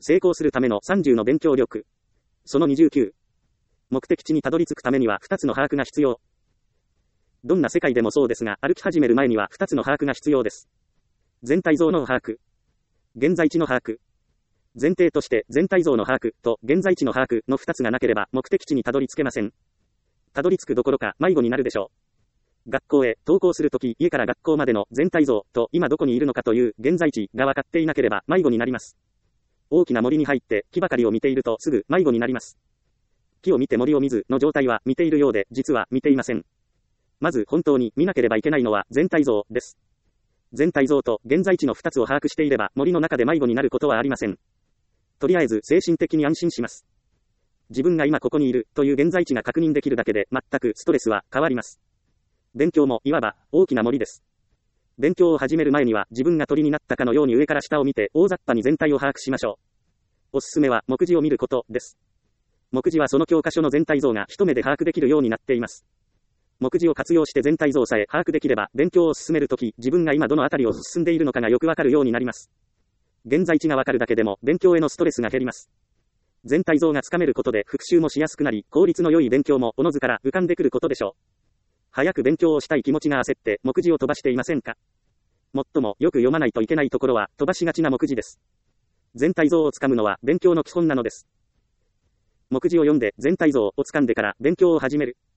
成功するための30の勉強力。その29。目的地にたどり着くためには2つの把握が必要。どんな世界でもそうですが、歩き始める前には2つの把握が必要です。全体像の把握。現在地の把握。前提として全体像の把握と現在地の把握の2つがなければ目的地にたどり着けません。たどり着くどころか迷子になるでしょう。学校へ登校するとき、家から学校までの全体像と今どこにいるのかという現在地が分かっていなければ迷子になります。大きな森に入って木ばかりを見ているとすぐ迷子になります。木を見て森を見ずの状態は見ているようで実は見ていません。まず本当に見なければいけないのは全体像です。全体像と現在地の2つを把握していれば森の中で迷子になることはありません。とりあえず精神的に安心します。自分が今ここにいるという現在地が確認できるだけで全くストレスは変わります。勉強もいわば大きな森です。勉強を始める前には自分が鳥になったかのように上から下を見て大雑把に全体を把握しましょう。おすすめは目次を見ることです。目次はその教科書の全体像が一目で把握できるようになっています。目次を活用して全体像さえ把握できれば勉強を進めるとき自分が今どのあたりを進んでいるのかがよくわかるようになります。現在地がわかるだけでも勉強へのストレスが減ります。全体像がつかめることで復習もしやすくなり効率の良い勉強もおのずから浮かんでくることでしょう。早く勉強をしたい気持ちが焦って目次を飛ばしていませんか？最もよく読まないといけないところは飛ばしがちな目次です。全体像をつかむのは勉強の基本なのです。目次を読んで全体像をつかんでから勉強を始める。